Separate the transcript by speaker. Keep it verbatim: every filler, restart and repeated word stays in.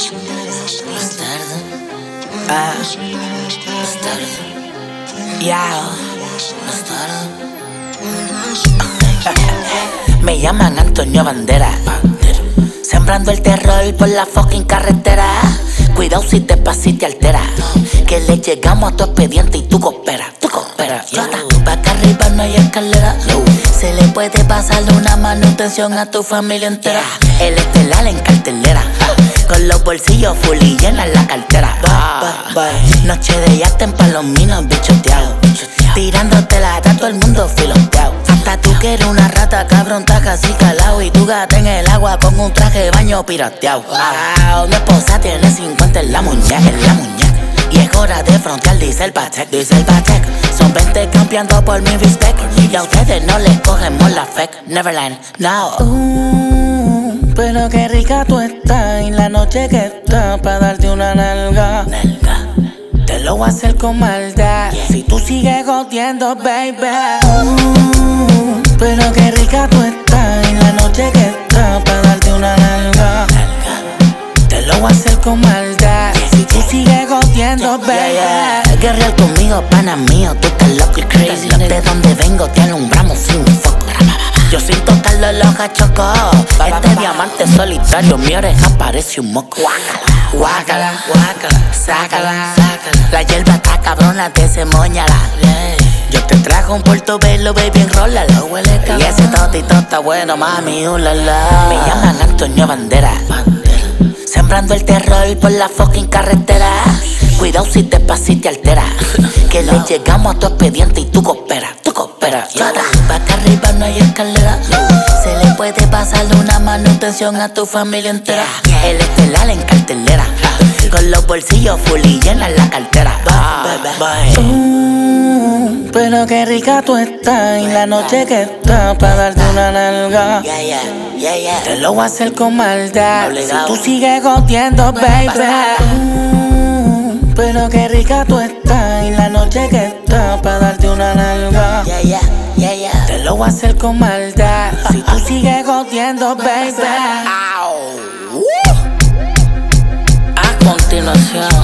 Speaker 1: Bastardo. Ah. Bastardo. Ya. Bastardo. Me llaman Antonio Bandera. Sembrando el terror por la fucking carretera. Cuidado si te pasas y te altera. Que le llegamos a tu expediente y tú cooperas. Tú cooperas. Pa' acá arriba no hay escalera. Se le puede pasar una manutención a tu familia entera. El estelar en cartelera. Con los bolsillos full y llenas la cartera. Noche de yate en palominos bichoteado. Tirándote la rata todo el mundo filoteado. Hasta tú que eres una rata, cabrón, estás así calado. Y tu gata en el agua con un traje de baño pirateado. Wow, mi esposa tiene cincuenta en la muñeca, en la muñeca. Y es hora de frontear, dice el Patek, dice el Patek. Son veinte campeando por mi respect. Y a ustedes no les cogemos la fake. Neverland, no. Uh, pero qué rica tú estás. Y la noche que está pa' darte una nalga. Nalga. Te lo voy a hacer con maldad. Yeah. Si tú sigues jodiendo, baby. Uh, pero qué rica tú estás. Y la noche que está pa' darte una nalga. Nalga. Te lo voy a hacer con maldad. Yeah. Si tú sigues jodiendo, yeah, baby. Yeah, yeah. Guerrear conmigo, pana mío. Tú estás loco y crazy. De donde vengo te alumbramos sin foco. Yo sin tocarlo los gachocos. Este diamante solitario, mi oreja parece un moco. Guácala, guácala, sácala, sácala. La hierba está cabrona, te se moñala. Yo te trajo un portobelo, baby, enrólalo. Y ese totito está bueno, mami, ulala. Me llaman Antonio Bandera. Sembrando el terror por la fucking carretera. Cuidado si te pasas y te altera. Que le llegamos a tu expediente y tú cooperas, tú cooperas. Pa' acá arriba no hay escalera. Se le puede pasar una manutención a tu familia entera. El estelar en cartelera. Con los bolsillos full y llenas la cartera. Uh, pero qué rica tú estás. Y la noche que está pa' darte una nalga. Te lo voy a hacer con maldad. Si tú sigues jodiendo, baby. Uh, pero qué rica tú estás. Y la noche que está pa' darte una nalga. Te lo voy a hacer con maldad. Si tú sigues jodiendo, baby. A continuación,